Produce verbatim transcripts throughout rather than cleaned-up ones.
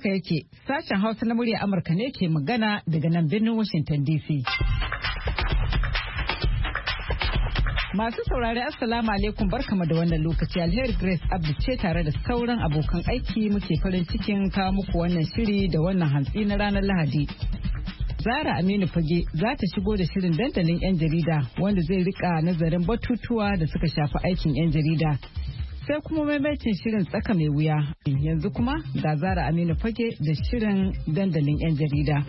haka yake, sashen Hausa na murya Amurka ne ke magana daga nan birnin Washington D C. Masu saurari Assalamu alaikum, barkamu da wannan lokaci. Alheri Grace Abdu ce tare da sauran abokan aiki muke farin cikin kawo muku wannan shiri da wannan hantsi na ranar Lahadi. Zara Aminu Fage za ta shigo da shirin dandalin 'yan jarida wanda zai rika nazarin batutuwa da suka shafi aikin 'yan jarida. Sai kuma maimaitin shirin tsaka mai wuya. Yanzu kuma ga Zara Aminu Fage da shirin dandalin 'yan jarida.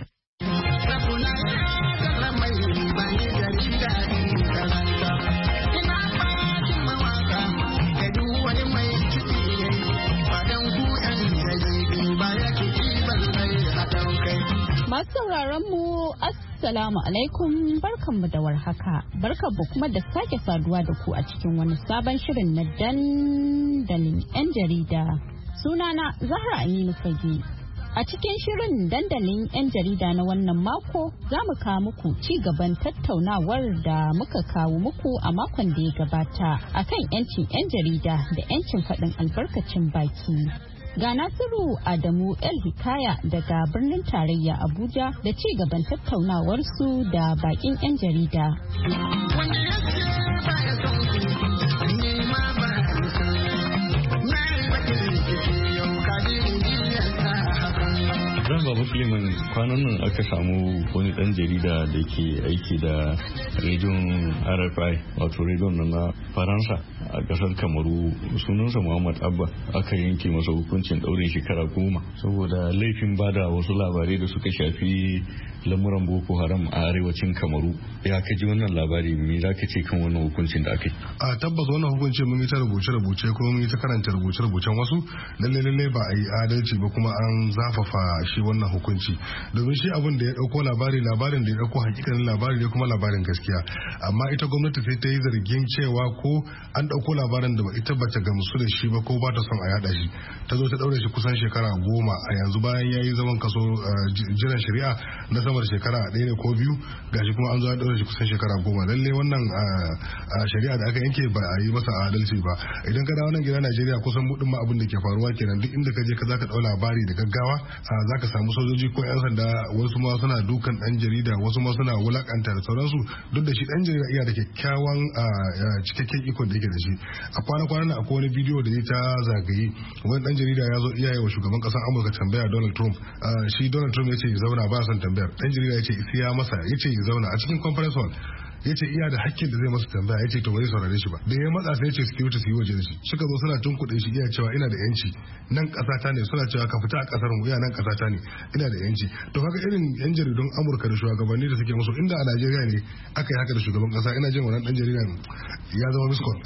Masu sauraron mu Assalamu alaikum, barkanmu da warhaka. Barkanmu kuma da sake saduwa da ku a cikin wani sabon shirin na dandalin 'yan jarida. Sunana Zahra Aminu Fage. A cikin shirin dandalin 'yan jarida na wannan mako za mu kawo muku ci gaban tattaunawar da muka kawo muku a makon da ya gabata akan 'yancin 'yan jarida da 'yancin faɗin albarkacin baki. Ga Nasiru Adamu El Hikaya daga birnin tarayya Abuja da ci gaban tattaunawarsu da bakin 'yan jarida. Zan babu Suleiman, kwanan nan aka samu wani dan jarida da ke aiki da rediyon R F I, wato rediyon na Faransa a kasar Kamaru, sunansa Muhammad Abba. Aka yanke masa hukuncin ɗaurin shekara goma saboda laifin bada wasu labarai da suka shafi lamuran Boko Haram a arewacin Kamaru. Ya ka ji wannan labari, me za ka ce kan wannan hukuncin da aka yi? A tabbas wannan hukuncin mun yi ta rubuce-rubuce kuma mun yi ta karanta rubuce-rubucen wasu. Lalle lalle ba a yi adalci ba kuma an zafafa shi wannan hukunci. Domin shi abin da ya dauko labari labarin da ya dauko hakikanin labari ne kuma labarin gaskiya. Amma ita gwamnati sai ta yi zargin cewa ko an dauko labarin da ita bata gamsu da shi ba ko ba ta son a yada shi. Ta zo ta daure shi kusan shekara goma a yanzu bayan ya yi zaman kaso jiran shari'a na sama da shekara ɗaya ne ko biyu, gashi kuma an zo an daure shi kusan shekara goma. Lalle wannan shari'a da aka yanke ba a yi masa adalci ba. Idan ka dawo nan gida Najeriya kusan mudin ma abin da ke faruwa kenan, duk inda ka je ka zaka dau labari da gaggawa zaka samu sojoji ko yan sanda, wasu ma suna dukan dan jarida, wasu ma suna wulakanta da sauransu. Duk da shi dan jarida iya da kyakkyawan cikakken iko da yake da shi. A kwana-kwanan nan akwai wani bidiyo da ya ta zagaye, wani dan jarida ya zo iyaye wa shugaban kasar Amurka tambaya Donald Trump. Shi Donald Trump ya ce ya zauna ba son tambayar. Dan jarida ya ce ya masa, ya ce ya zauna a cikin conference hall. Ya ce iya da hakkin da zai masa tambaya, ya ce to bai saurare shi ba. Da ya matsa sai ya ce security su yi waje da shi. Suka zo suna tunkuɗe shi iya cewa ina da yanci, nan ƙasa ta ne, suna cewa ka fita a ƙasar mu, iya nan ƙasa ta ne, ina da yanci. To kaga irin yan jaridun Amurka da shugabanni da suke musu, inda a Najeriya ne aka yi haka da shugaban ƙasa, ina jin wannan dan jaridan ya zama miskol.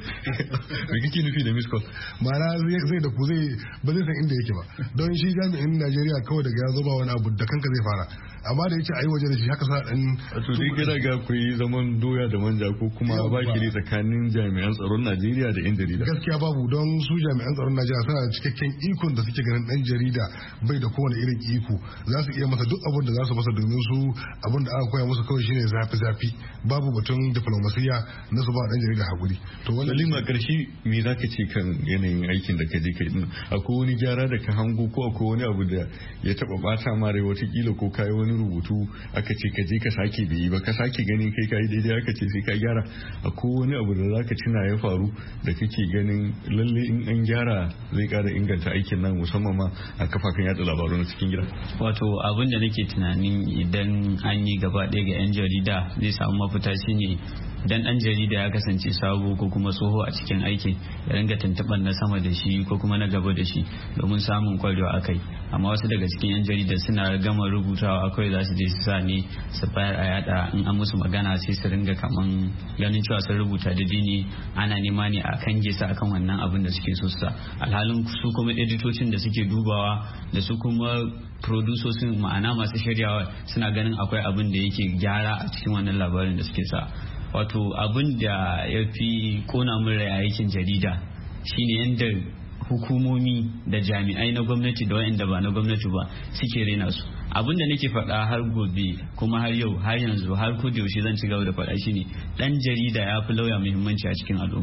Me kike nufi da miskol? Ma'ana zai da ku zai ba zai san inda yake ba. Don shi jami'in Najeriya kawai daga ya zo ba wani abu da kanka zai fara. Amma da yake a yi waje da shi haka sa dan. To dai gida ga ku yi zaman doya da manja ko kuma ba shiri tsakanin jami'an tsaron Najeriya da 'yan jarida? Gaskiya babu, don su jami'an tsaron Najeriya suna da cikakken ikon da suke ganin dan jarida bai da kowane irin iko. Za su iya masa duk abin da za su masa, domin su abin da aka koya musu kawai shine zafi-zafi. Babu batun diplomasiya na su ba dan jarida hakuri. To wannan lima karshe me zaka ce kan yanayin aikin da ka je kai din? Akwai wani gyara da ka hango ko akwai wani abu da ya taba bata ma rai watakila ko kai wani rubutu aka ce ka je ka sake bai yi ba, ka sake ganin kai kai daidai aka ce sai ka gyara? Akwai wani abu da zaka tuna ya faru da kake ganin lalle in an gyara zai kara inganta aikin nan, musamman ma a kafafen yada labaru na cikin gida? Wato abin da nake tunanin idan an yi gaba ɗaya ga 'yan jarida zai samu mafita shine dan dan jarida ya kasance sabo ko kuma tsoho a cikin aikin, ya ringa tuntuɓar na sama da shi ko kuma na gaba da shi domin samun kwarewa akai. Amma wasu daga cikin 'yan jarida suna gama rubutawa akwai za su je su sa ne su bayar a yada, in an musu magana sai su ringa kaman ganin cewa sun rubuta da dini, ana nema ne a kan gesa akan wannan abin da suke so su sa. Alhalin su kuma editocin da suke dubawa da su kuma produsosin, ma'ana masu shiryawa, suna ganin akwai abin da yake gyara a cikin wannan labarin da suke sa. Wato abin da ya fi kona min rai a aikin jarida shine yadda hukumomi da jami'ai na gwamnati da wa'anda ba na gwamnati ba suke rena su. Abin da nake faɗa har gobe kuma har yau har yanzu har ko da yaushe zan ci gaba da faɗa shine dan jarida ya fi lauya muhimmanci a cikin al'umma.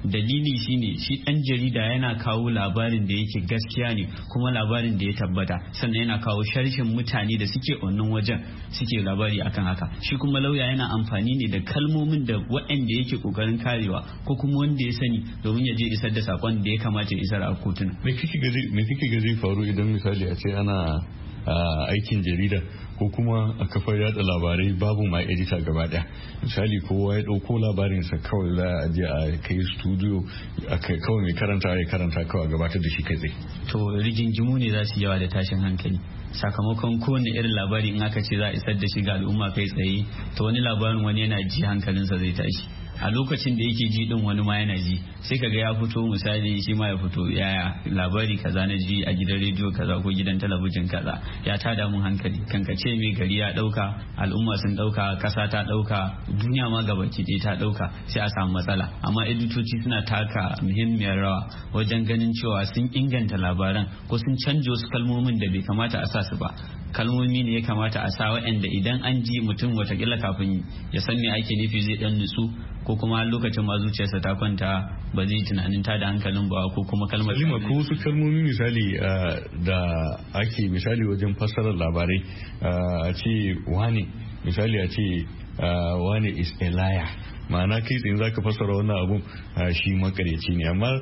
dalili shine shi dan jarida yana kawo labarin da yake gaskiya ne kuma labarin da ya tabbata, sannan yana kawo sharshin mutane da suke wannan wajen suke labari akan haka. Shi kuma lauya yana amfani ne da kalmomin da waɗanda yake kokarin karewa ko kuma wanda ya sani domin ya je isar da sakon da ya kamata ya isar a kotuna. Me kike ga zai faru idan misali a ce ana aikin jarida ko kuma a kafar yada labarai babu ma edita gaba daya, misali kowa ya dauko labarinsa kawai za a je a kai studio a kai kawai mai karanta ya karanta kawai gabatar da shi kai tsaye? To rigingimu ne za su yawa da tashin hankali, sakamakon kowane irin labari in aka ce za a isar da shi ga al'umma kai tsaye, to wani labarin wani yana ji hankalinsa zai tashi a lokacin da yake ji din wani ma yana ji, sai kaga ya fito misali shi ma ya fito yaya labari kaza na ji a gidan rediyo kaza ko gidan talabijin kaza ya tada mun hankali, kankace mai gari ya dauka, al'umma sun dauka, kasa ta dauka, duniya ma gabaki ɗaya ta dauka, sai a samu matsala. Amma editoci suna taka muhimmiyar rawa wajen ganin cewa sun inganta labaran ko sun canja wasu kalmomin da bai kamata a sa su ba. Kalmomi ne ya kamata a sa waɗanda idan an ji mutum watakila kafin ya san me ake nufi zai dan nutsu, ko kuma lokacin ma zuciyarsa ta kwanta ba zai tunanin ta da hankalin ba, ko kuma kalmar Halima, ko wasu kalmomi misali da ake misali wajen fassarar labarai a ce wani misali a ce wani is a liar, ma'ana kai tsaye zaka fassara wannan abun shi makareci ne, amma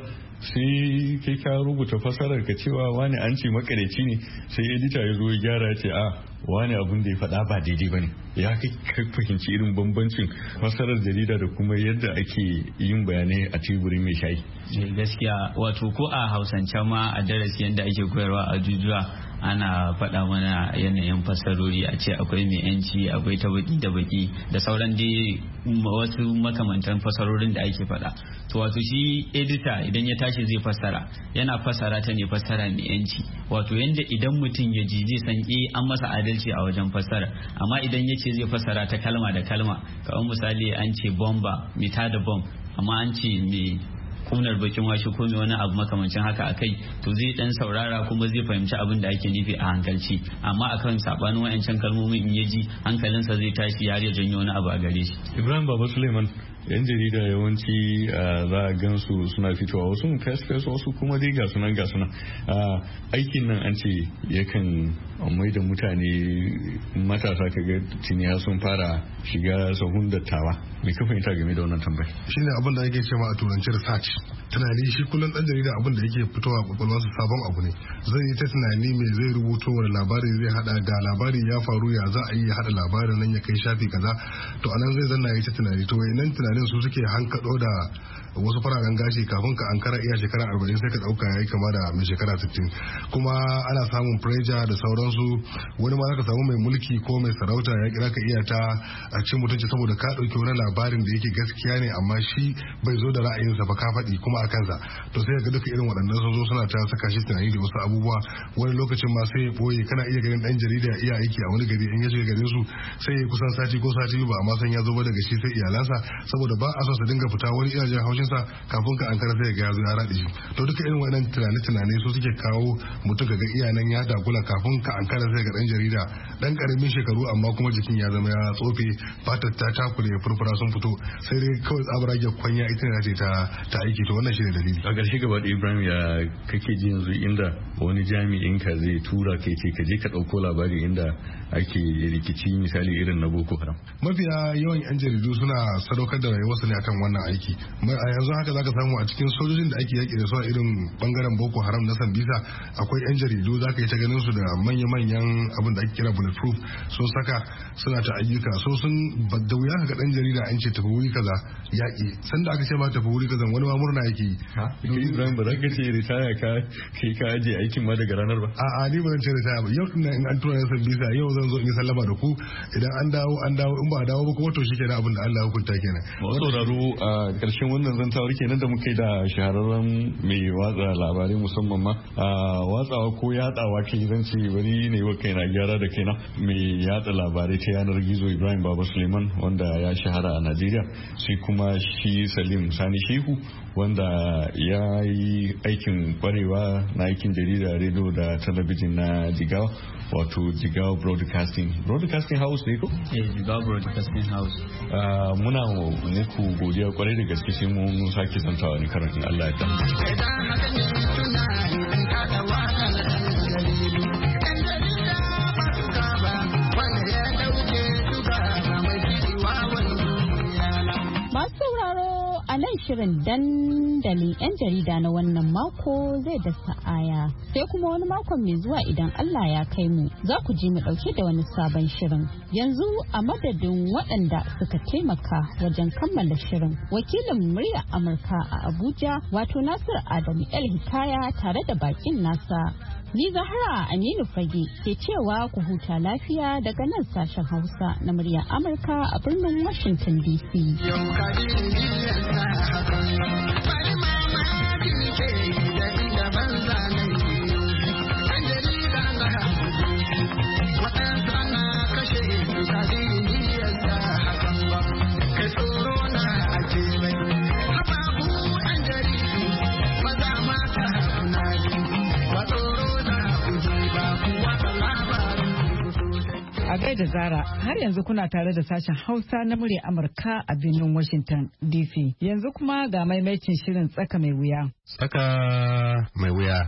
sai kai ka rubuta fasarar ka cewa wani an ce makareci ne, sai edita ya zo ya gyara ya ce a wani abun da ya faɗa ba daidai ba ne. Ya kai fahimci irin bambancin fasarar jarida da kuma yadda ake yin bayanai a teburin mai shayi? Gaskiya wato ko a hausance ma a darasi yadda ake koyarwa a jujuwa ana faɗa mana yanayin fasarori, a ce akwai mai yanci, akwai ta baki da baki da sauran dai wasu makamantan fasarorin da ake faɗa. To wato shi edita idan ya tashi zai fassara yana fassara ta ne fassara mai yanci, wato yanda idan mutum ya ji zai san eh an masa adalci a wajen fassara. Amma idan ya ce zai fassara ta kalma da kalma, kamar misali an ce bomba mai tada bom, amma an ce mai kunar bakin washe ko mai wani abu makamancin haka a kai, to zai dan saurara kuma zai fahimci abin da ake nufi a hankalci. Amma akan sabanin wayancan kalmomin in ya ji hankalinsa zai tashi har ya janyo wani abu a gare shi. Ibrahim Baba Suleiman, yan jarida yawanci za a gansu suna fitowa, wasu fes fes wasu kuma dai ga sunan ga sunan aikin nan an ce yakan mai da mutane matasa kaga tuniya sun fara shiga sahun dattawa. Me ka fahimta game da wannan tambaya? Shine abin da ake cewa a turanci research. Tunani shi kullum dan jarida abin da yake fitowa kwakwalwarsa sabon abu ne. Zai yi ta tunani me zai rubuto wani labari zai hada, ga labari ya faru ya za a yi ya hada labarin nan ya kai shafi kaza, to anan zai zanna ya ta tunani. To wayannan tunanin su suke hankado da wasu fararen gashi kafin ka ankara iya shekara arba'in sai ka dauka yayi kama da mai shekara sittin. Kuma ana samun preja da sauransu, wani ma zaka samu mai mulki ko mai sarauta ya kira ka iya ta a cikin mutunci saboda ka dauki wani labarin da yake gaskiya ne amma shi bai zo da ra'ayinsa ba ka faɗi kuma a kansa. To sai ga duka irin waɗannan sun zo suna ta saka shi tunani da wasu abubuwa. Wani lokacin ma sai ya boye, kana iya ganin dan jarida iya aiki a wani gari, in ya shiga garin su sai ya kusan sati ko sati ba amma san ya zo ba daga shi sai iyalansa, saboda ba a so su dinga fita wani iya jin haushin sa kafin ka ankara sai ga ya zo ya rade shi. To duka irin waɗannan tunane-tunane su suke kawo mutum ga iyanan ya dagula kafin ka ankara sai ga dan jarida dan karamin shekaru amma kuma jikin ya zama ya tsofe, fatar ta takure, furfura sun fito, sai dai kawai tsabarage kwanya ita ne ce ta ta aiki. To wannan shine dalili. A ƙarshe gaba da Ibrahim, ya kake ji yanzu inda wani jami'in ka zai tura kai ce ka je ka ɗauko labari inda ake rikici misali irin na Boko Haram? Mafiya yawan yan jaridu suna sadaukar da rayuwarsu ne akan wannan aiki. A yanzu haka zaka samu a cikin sojojin da ake yaki da su a irin bangaren Boko Haram na Sambisa akwai yan jaridu, zaka yi ta ganin su da manya-manyan abin da ake kira bulletproof sun saka suna ta ayyuka. So sun da wuya ka ga dan jarida an ce tafi wuri kaza yaki, sanda aka ce ma tafi wuri kaza wani ma murna yake yi. Ibrahim, ba za ka ce ritaya ka kai ka aje aikin ma daga ranar ba? A'a, ni ba zan ce ritaya ba. Yau ina in an tura na Sambisa, yau zan zo in yi sallama da ku, idan an dawo an dawo, in ba a dawo ba kuma to shikenan abin da Allah ya hukunta kenan. Wasu sauraro, a ƙarshen wannan zantawar kenan da muka yi da shahararren mai watsa labarai musamman ma watsawa ko yatsawa kai zan ce bari ne wa kaina gyara da kaina, mai yatsa labarai ta yanar gizo Ibrahim Baba Suleiman wanda ya shahara a Najeriya, sai kuma shi Salim Sani Shehu wanda ya yi aikin kwarewa na aikin jarida, rediyo da talabijin na Jigawa, wato Jigawa Broadcasting Broadcasting House ne ko? Eh, Jigawa Broadcasting House. Muna muku godiya kwarai da gaske, sai mu mun sake zantawa wani karan in Allah ya A nan shirin dandalin 'yan jarida na wannan mako zai da sa'aya sai kuma wani makon mai zuwa idan Allah ya kai mu za ku ji mu dauke da wani sabon shirin. Yanzu a madadin waɗanda suka taimaka wajen kammala shirin, wakilin muryar Amurka a Abuja wato Nasir Adamu El Hikaya tare da bakin nasa. Ni Zahra Aminu Fage ke cewa ku huta lafiya daga nan sashen Hausa na muryar Amurka a birnin Washington D C. A gaida Zara, har yanzu kuna tare da sashen Hausa na murya Amurka a birnin Washington D C. Yanzu kuma ga maimaitin shirin tsaka mai wuya. Tsaka mai wuya.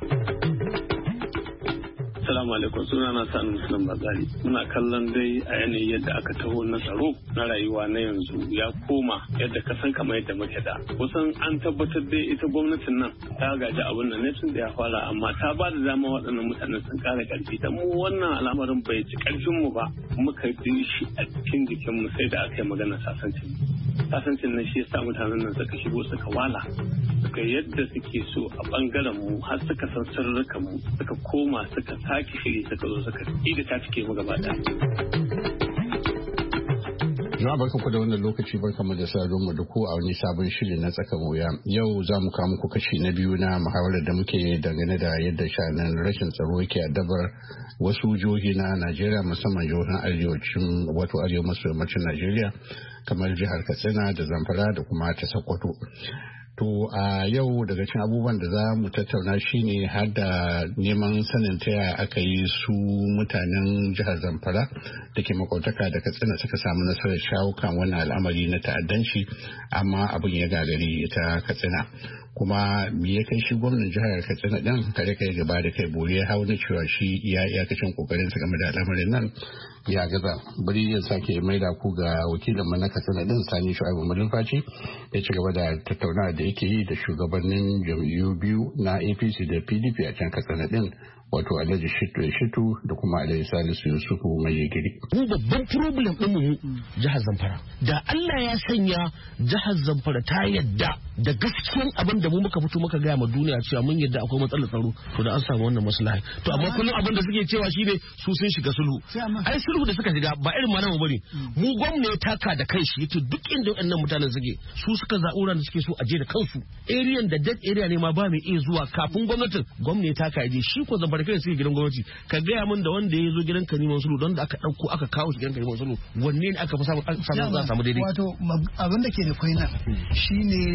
Assalamu alaikum, suna na sa'an Muslim Bazari. Muna kallon dai a yanayin yadda aka taho na tsaro na rayuwa na yanzu ya koma yadda ka san kamar yadda muke da. Kusan an tabbatar dai ita gwamnatin nan ta gaji abin nan ne tun da ya fara, amma ta ba da dama waɗannan mutanen sun ƙara ƙarfi. Dan mu wannan al'amarin bai ci ƙarfin mu ba, muka yi shi a cikin jikin mu sai da aka yi magana sasancin. Sasancin nan shi ya sa mutanen nan suka shigo suka wala. Suka yadda suke so a bangaren mu har suka san sirrukan mu suka koma suka sake shiri suka zo suka ida ta cike mu gaba ɗaya. Jama'a barkan ku da wannan lokaci, barkan mu da saduwar mu da ku a wani sabon shiri na tsakan wuya. Yau za mu kawo muku kashi na biyu na muhawarar da muke dangane da yadda shanan rashin tsaro yake addabar wasu jihohi na Najeriya, musamman jihohin arewacin wato arewa maso yammacin Najeriya kamar jihar Katsina da Zamfara da kuma ta Sokoto. To a yau daga cikin abubuwan da za mu tattauna shine har da neman sanin ta yaya aka yi su mutanen jihar Zamfara da ke makwautaka da Katsina suka samu nasarar shawo kan wannan al'amari na ta'addanci, amma abin ya gagari ita Katsina. Kuma me ya kai shi gwamnan jihar Katsina din kare kai gaba da kai bore ya hau na cewa shi ya iyakacin kokarin sa game da al'amarin nan ya gaza. Bari ya sake maida ku ga wakilin mu na Katsina din Sani Shu'aibu Malumfashi ya ci gaba da tattaunawa da yake yi da shugabannin jam'iyyu biyu na A P C da P D P a can Katsina din, wato Alhaji Shitu Shitu da kuma Alhaji Salisu Yusufu mai gidi. Mu babban problem ɗin mu jihar Zamfara. Da Allah ya sanya jihar Zamfara ta yadda da gaskiyan abin da mu muka fito muka gaya ma duniya cewa mun yadda akwai matsalar tsaro, to da an samu wannan maslaha. To amma kullum abin da suke cewa shine su sun shiga sulhu. Ai sulhu da suka shiga ba irin malamu bane. Mu gwamnati ya taka da kai shi yace duk inda waɗannan mutanen suke su suka zaɓura da suke so a je da kansu. Area da dead area ne ma ba mai iya zuwa kafin gwamnatin gwamnati ya taka ya je shi ko Zamfara kai suke gidan gwamnati. Ka gaya min da wanda ya zo gidan ka neman sulhu don da aka ɗauko aka kawo shi gidan ka neman sulhu wanne ne aka fi samu za a samu daidai. Wato abin da ke da kwai nan shine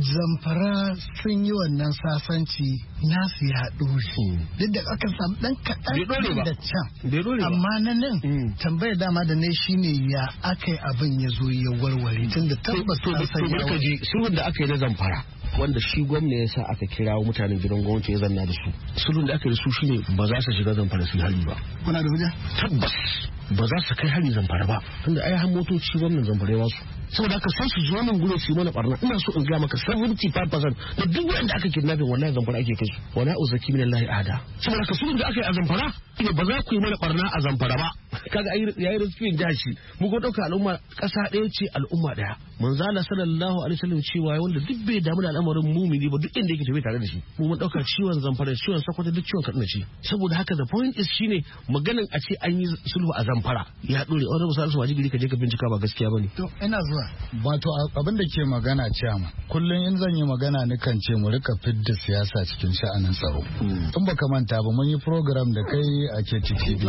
Zamfara sun yi wannan sasanci nasu ya ɗore. Duk da aka samu ɗan kaɗan da can. Amma na nan tambayar dama da ne shine ya aka yi abin ya zo ya warware tun da tabbas an san ya warware. Sulhun da aka yi na Zamfara wanda shi gwamna ya sa aka kirawo mutanen gidan gwamnati ya zanna da su. Sulhun da aka yi da su shine ba za su shiga Zamfara su yi hali ba. Kuna da hujja? Tabbas ba za su kai hari Zamfara ba. Tunda ai har motoci gwamnan Zamfara ya wasu. Saboda haka sai su zo nan gurin su yi mana barna. Ina so in ga maka seventy-five percent da duk wanda aka kidnapping wallahi Zamfara ake kai su. Wala uzaki min Allah ada. Saboda haka sulhun da aka yi a Zamfara ba za ku yi mana barna a Zamfara ba. Kaga ai yayi rufin jashi. Mu ko dauka al'umma kasa ɗaya ce al'umma ɗaya. Manzala sallallahu alaihi wasallam cewa wanda duk bai damu da al'amarin mumini ba duk inda yake tafi tare da shi. Mu mun dauka ciwon Zamfara ciwon Sokoto duk ciwon Kaduna ce. Saboda haka the point is shine maganin a ce an yi sulhu a Zamfara ya dore wanda ba su wajibi ka je ka bincika ba gaskiya bane. To ina zuwa. Wato abin da ke magana ciyama kullum in zan yi magana nikan ce mu rika fidda siyasa cikin sha'anin tsaro. In baka manta ba mun yi program da kai a K T V.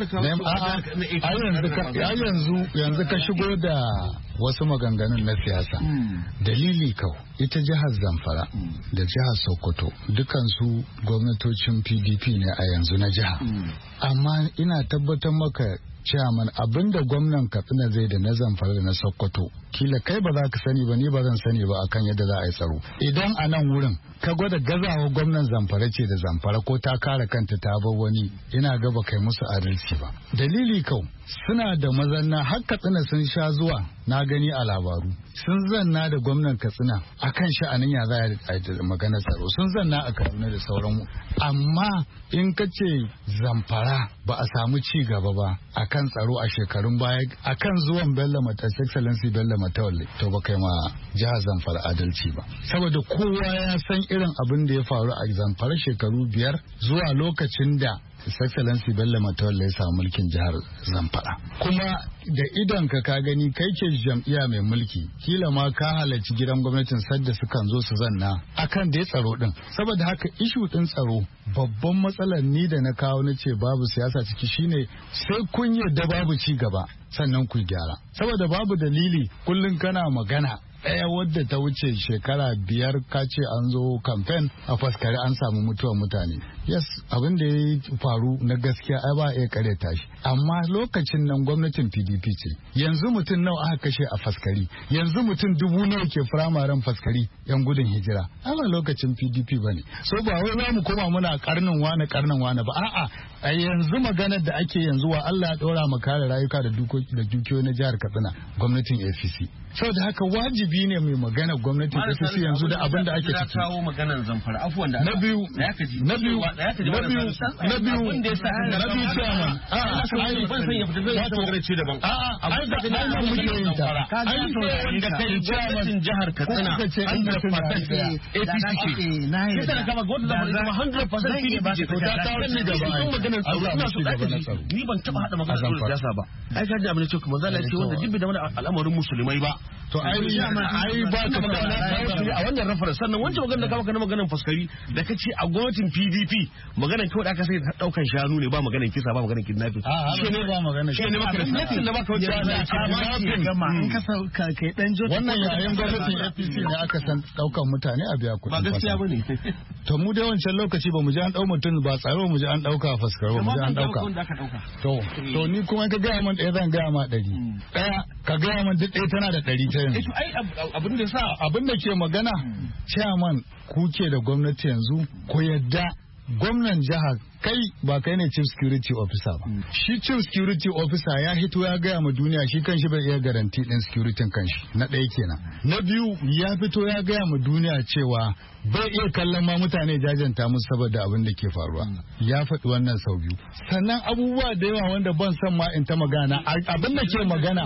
A yanzu yanzu ka shigo da wasu maganganun na siyasa. Dalili kau ita jihar Zamfara da jihar Sokoto dukansu gwamnatocin P D P ne a yanzu na jiha. Amma ina tabbatar maka Chairman, abinda gwamnan Katsina zai da na Zamfara da na Sokoto kila kai ba za ka sani ba ni ba zan sani ba akan yadda za a yi tsaro. Idan a nan wurin ka gwada gazawa gwamnan Zamfara ce da Zamfara ko ta kare kanta ta bar wani, ina ga ba kai musu adalci ba. Dalili kau suna da mazanna har Katsina sun sha zuwa na gani a labaru sun zanna da gwamnan Katsina akan sha'anin ya za a magana tsaro, sun zanna a Kaduna da sauran, amma in ka ce Zamfara ba a samu ci gaba ba akan tsaro a shekarun baya akan zuwan Bello Mata Excellency Bello Matawalle, to ba kai ma jihar Zamfara adalci ba, saboda kowa ya san irin abin da ya faru a Zamfara shekaru biyar zuwa lokacin da His Excellency Bello Matawalle ya samu mulkin jihar Zamfara. Kuma da idan ka ka gani kai ke jam'iyya mai mulki, kila ma ka halarci gidan gwamnatin sadda sukan zo su zanna akan da ya tsaro din. Saboda haka ishu din tsaro babban matsalar ni da na kawo na ce babu siyasa ciki shine sai kun yarda babu ci gaba sannan ku gyara. Saboda babu dalili kullum kana magana ɗaya wadda ta wuce shekara biyar ka ce an zo kamfen a faskari an samu mutuwar mutane. Yes, abin da ya faru na gaskiya ai ba iya kare tashi, amma lokacin nan gwamnatin P D P ce. Yanzu mutum nawa aka kashe a faskari, yanzu mutum dubu nawa ke firamaren faskari yan gudun hijira, amma lokacin P D P bane. So ba wai za mu koma muna karnin wane karnin wane ba, a'a a yanzu maganar da ake yanzu wa Allah ya ɗora mu kare rayuka da dukiyoyi na jihar Katsina gwamnatin A P C. Saboda haka wajibi ne mai magana gwamnatin A P C yanzu da abin da ake ciki. Na biyu, na biyu, na biyu, na biyu, na biyu chairman. A'a, ai ban san ya fita zai fita magana ce daban. A'a, abin da kana nan muke yin ta. Ai wanda kai gwamnatin jihar Katsina an da fatan A P C ce. Kisa da kama gwamnati da zama one hundred percent P D P ce. To ta kawo ni gaba. Maganar tsaro ina so da ni ban taba hada maganar siyasa ba. Ai ka ji abin da ce kuma zan ce wanda dibbi da mana al'amarin musulmai ba. To ai ai ba ka a wannan reference sannan wancan magana da ka maka na maganar faskari da kace a gwamnatin P D P maganar kawai da aka sai daukan shanu ne ba maganar kisa ba maganar kidnapping shi ne ba maganar shi ne maka reflection da baka wuce na gama in ka sauka kai dan jota wannan yayin gwamnatin A P C ne aka san daukan mutane a biya kuɗi ba gaskiya bane to mu da wancan lokaci ba mu ji an dau mutum ba tsaro mu ji an dauka faskari ba mu ji an dauka to to ni kuma ka ga mun ɗaya zan ga ma ɗari ɗaya ka ga mun duk ɗaya tana da ɗari ta yanzu abin da sa abin da ke magana chairman kuke da gwamnati yanzu ko yadda gwamnan jihar kai ba kai ne chief security officer ba shi chief security officer ya hito ya gaya ma duniya shi kanshi bai iya garanti din security kanshi na ɗaya kenan na biyu ya fito ya gaya ma duniya cewa bai iya kallon ma mutane jajanta musu saboda abin da ke faruwa ya faɗi wannan sau biyu sannan abubuwa da yawa wanda ban san ma in ta magana abin da ke magana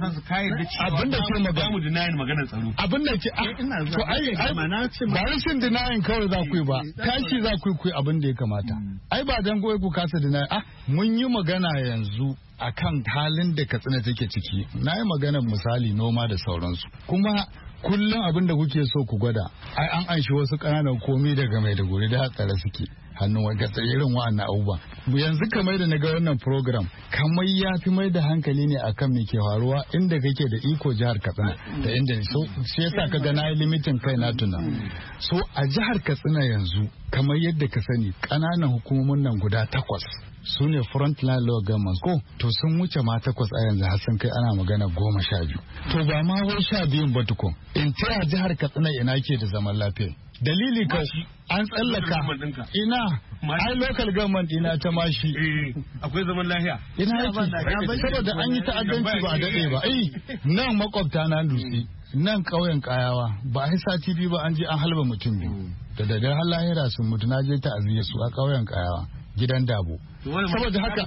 abin da ke magana abin da ke to ai ba rashin denying kawai za ku yi ba tashi za ku yi abin da ya kamata ai ba dan goyi ku kasa denying ah mun yi magana yanzu akan halin da Katsina take ciki na yi maganar misali noma da sauransu kuma kullum abin da kuke so ku gwada ai an anshi wasu ƙananan komi daga Maiduguri da hatsara suke hannun wanda irin wa'annan abubuwa yanzu kamar da na ga wannan program kamar ya fi mai da hankali ne akan me ke faruwa inda kake da iko jihar Katsina da inda so shi yasa ka ga na yi limitin kai na tuna so a jihar Katsina yanzu kamar yadda ka sani ƙananan hukumomin nan guda takwas su ne frontline law governments ko to sun wuce ma takwas a yanzu har sun kai ana magana goma sha biyu to ba ma wai sha biyun ba tukun in ta jihar Katsina ina ke da zaman lafiya dalili ka an tsallaka ina ai local government ina ta mashi akwai zaman lafiya ina yake saboda an yi ta'addanci ba a dade ba ai nan makwabta na dutse nan ƙauyen kayawa ba a sati biyu ba an je an halba mutum biyu da daddare har lahira sun mutu na je ta'aziyya su a ƙauyen kayawa gidan dabo saboda haka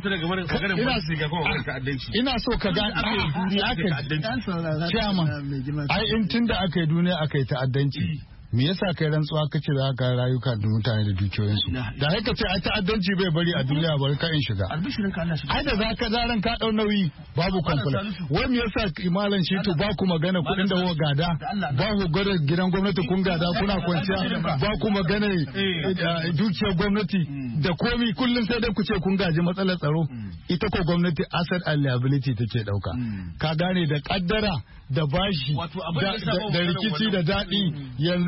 ina so ka ga ai in tun da aka yi duniya aka yi ta'addanci me yasa kai rantsuwa kace za ka rayuka da mutane da dukiyoyinsu da haka ce ai ta'addanci bai bari a duniya bari ka in shiga ai da zaka zaran ka dau nauyi babu kwamfula wai me yasa imalan shi to ba ku magana kudin da wa gada ba ku gada gidan gwamnati kun gada kuna kwanciya ba ku magana dukiyar gwamnati da komi kullum sai dai ku ce kun gaji matsalar tsaro ita ko gwamnati asset and liability take dauka ka gane da kaddara da bashi da rikici da daɗi yanzu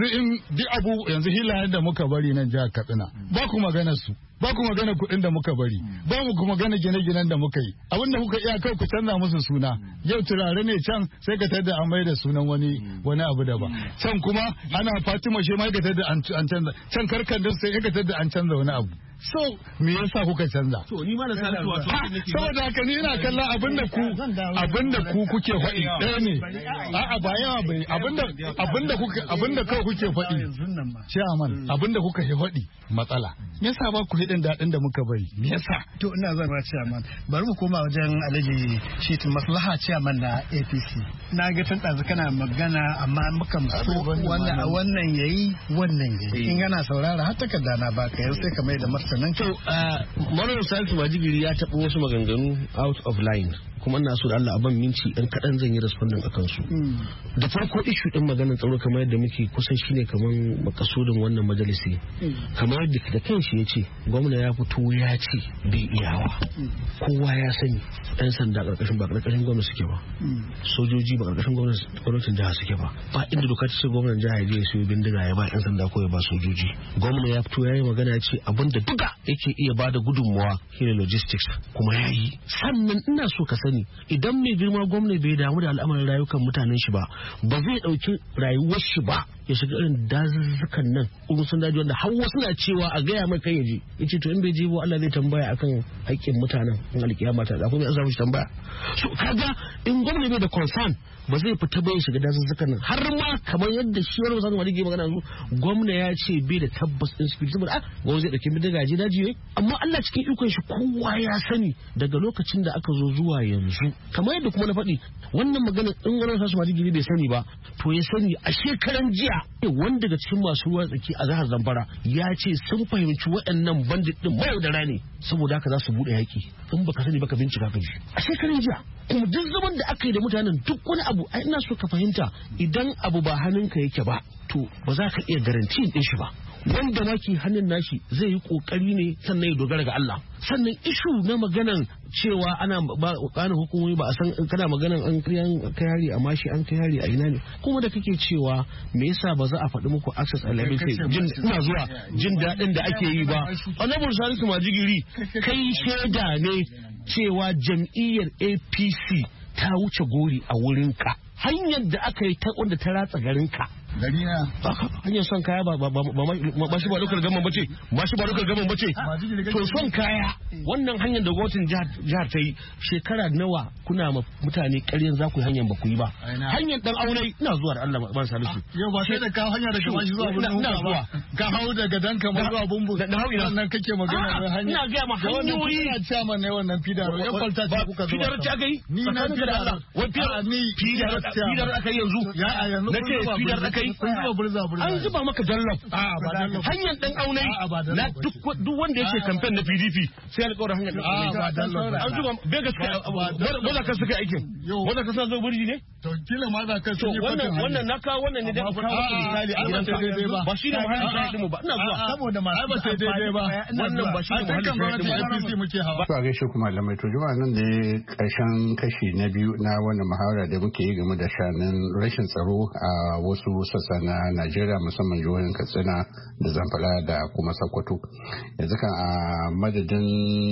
in duk abu yanzu hilayen da muka bari nan jihar Katsina ba ku magana su ba ku magana kuɗin da muka bari ba mu ku magana gine-ginen da muka yi abinda kuka iya kai ku canza musu suna yau turare ne can sai ka tada an mai da sunan wani wani abu da ba can kuma ana Fatima shi ma ka tada an canza can karkar da sai ka tada an canza wani abu so me yasa kuka canza to ni ma na san cewa saboda haka ni ina kallon abinda ku abinda ku kuke faɗi ɗaya ne a'a ba yawa bai abinda abinda kuka abinda kawai kuke faɗi chairman abinda kuka yi faɗi matsala me yasa ba ku hidin daɗin da muka bari me yasa to ina zan ra chairman bari mu koma wajen Alhaji Shitu maslaha chairman na A P C na ga tun ɗazu kana magana amma muka so wannan wannan yayi wannan yayi in yana saurara har takarda na baka yau sai ka mai da sannan to Malam Salisu Majigiri ya taɓa wasu maganganu out of line kuma ina so da Allah a ban minci ɗan kaɗan zan yi responding akan su. Da farko ishu ɗin maganar tsaro kamar yadda muke kusan shine kamar makasudin wannan majalisi. Kamar yadda da kanshi ya ce gwamna ya fito ya ce bai iyawa. Kowa ya sani ɗan sanda ƙarƙashin ba ƙarƙashin gwamna suke ba. Sojoji ba ƙarƙashin gwamnatin jiha suke ba. Ba inda doka ta ce gwamnan jiha ya je ya siyo bindiga ya ba ɗan sanda ko ya ba sojoji. Gwamna ya fito ya yi magana ya ce abin da duka yake iya ba da gudunmawa shine logistics kuma ya yi. Sannan ina so ka sani idan mai girma gwamna bai damu da al'amarin rayukan mutanen shi ba ba zai dauki rayuwar shi ba ya shiga irin dazuzzukan nan kuma sun daji wanda har wasu na cewa a gaya mai kai ya je yace to in bai je ba Allah zai tambaya akan haƙƙin mutanen in alƙiyama ta akwai mai an samu shi tambaya so kaga in gwamna bai da concern ba zai fita ba ya shiga dazuzzukan nan har ma kamar yadda shi wani musamman wani ke magana yanzu gwamna ya ce bai da tabbas din spirit saboda ah gwamna zai dauki bindiga je daji ne amma Allah cikin ikon shi kowa ya sani daga lokacin da aka zo zuwa yanzu kamar yadda kuma na faɗi wannan magana in wani sasu ma digiri bai sani ba to ya sani a shekaran jiya wanda daga cikin masu ruwa tsaki a jihar Zamfara ya ce sun fahimci waɗannan bandit din mayaudara ne saboda haka za su buɗe yaƙi in baka sani baka bincika ka ji a shekaran jiya kuma duk zaman da aka yi da mutanen duk wani abu ai ina so ka fahimta idan abu ba hannunka yake ba to ba za ka iya garanti din shi ba wanda maki hannun nashi zai yi kokari ne sannan ya dogara ga Allah sannan ishu na maganan cewa ana ba kanin hukumomi ba a san kana maganan an kai hari a mashi an kai hari a ina ne kuma da kake cewa me yasa ba za a faɗi muku access and liability jin ina zuwa jin daɗin da ake yi ba Honorable Salisu Majigiri kai shaida ne cewa jam'iyyar A P C ta wuce gori a wurinka hanyar da aka yi ta wanda ta ratsa garinka gari na hanyar son kaya ba ba ba shi ba dokar gaman bace ba shi ba dokar gaman bace to son kaya wannan hanyar da gwamnatin jihar ta yi shekara nawa kuna mutane ƙaryan za ku yi hanyar ba ku yi ba hanyar dan aunai ina zuwa da Allah ban Salisu yau ba sai da ka hanya daga mashi zuwa ina zuwa ka hawo daga dan kamar zuwa bumbu da hawo ina nan kake magana hanya ina ga ma hanyoyi ina chairman ne wannan fidaro ya kwalta ce kuka zuwa fidaro ta kai ni na fidaro wai fidaro fidaro aka yanzu ya a yanzu nace fidaro aka yi an zuba maka jallaf hanyar dan aunai na duk wanda yake kamfen na P D P sai alƙawarin hanyar dan aunai an zuba bai gaskiya ba za ka suka aikin ba za ka sa zo burji ne to kila ma za ka sun yi wannan wannan na kawo wannan ne da kawo misali a gidan ba shi ne muhallin shahidin mu ba ina zuwa saboda ma ba sai daidai ba wannan ba shi ne muhallin shahidin mu muke hawa to a gaishe kuma malamai to jama'a nan da karshen kashi na biyu na wannan muhawara da muke yi game da shanin rashin tsaro a wasu sassa na Najeriya musamman jihohin Katsina da Zamfara da kuma Sokoto. Yanzu kan a madadin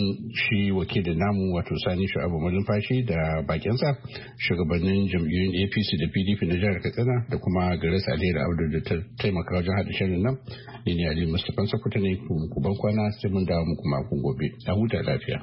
shi wakilin namu wato Sani Shu'abu Malumfashi da bakinsa shugabannin jam'iyyun A P C da P D P na jihar Katsina da kuma Grace Alheri Audu da ta taimaka wajen haɗa shirin nan. Ni ne Ali Mustapha Sokoto ne ku ban kwana sai mun dawo muku makon gobe. A huta lafiya.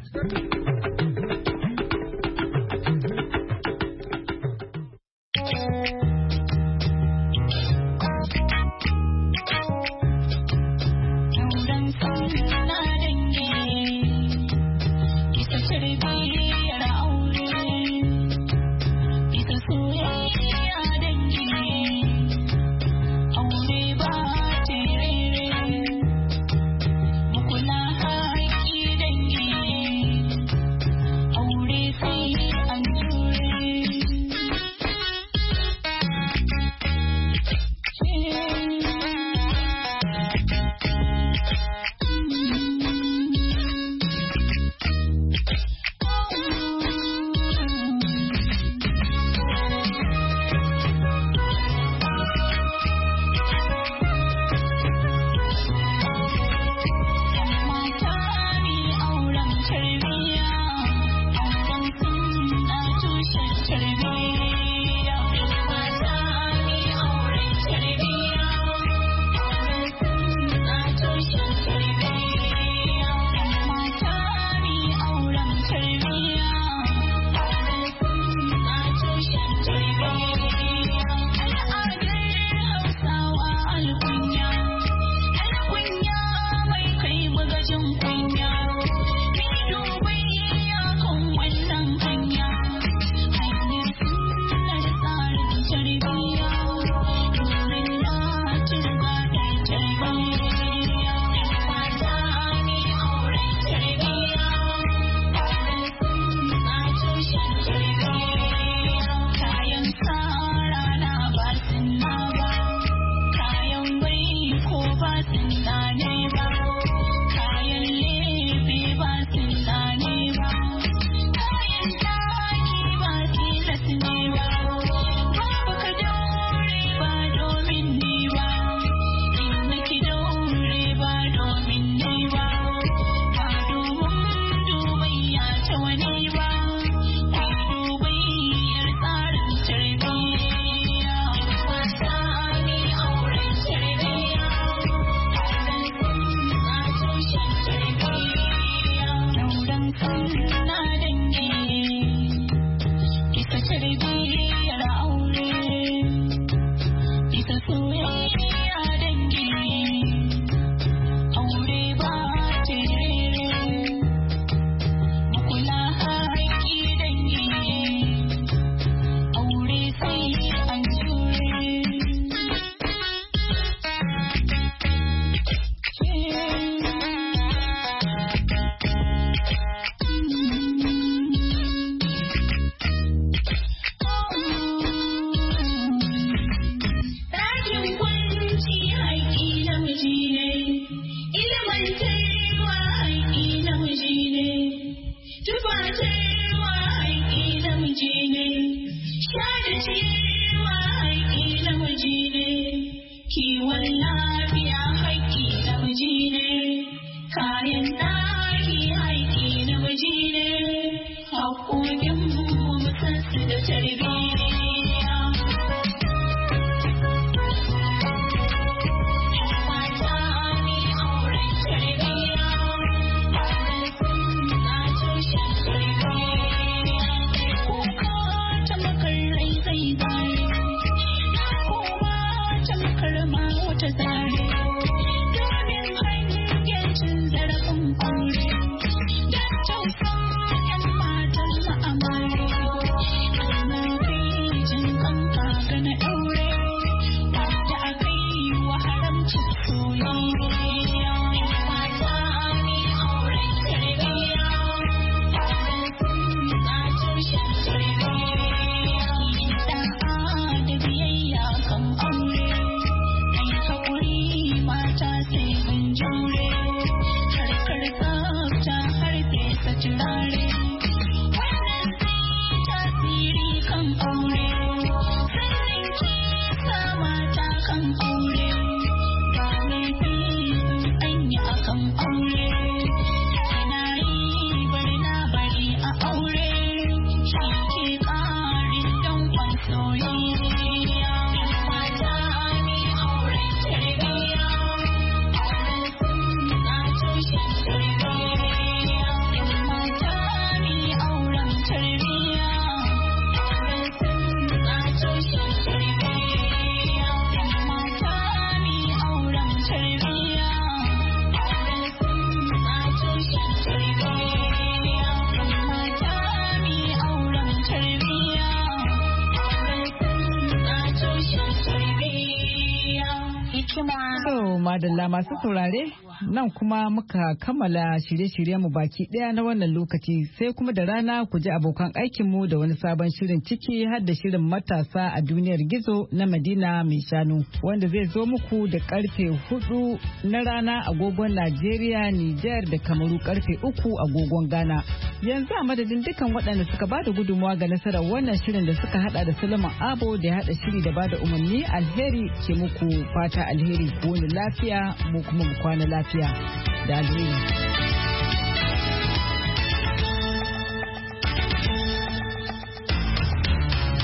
madalla masu saurare nan kuma muka kammala shirye-shiryen mu baki daya na wannan lokaci sai kuma da rana ku ji abokan aikinmu da wani sabon shirin ciki har da shirin matasa a duniyar gizo na Madina mai shanu wanda zai zo muku da karfe hudu na rana agogon Najeriya, Nijar da Kamaru karfe uku agogon Ghana. Yanzu a madadin dukan waɗanda suka bada gudunmawa ga nasarar wannan shirin da suka hada da Solomon Abo da ya hada shiri da bada umarni alheri ke muku fata alheri ko wani lafiya mu kuma mu kwana lafiya da alheri.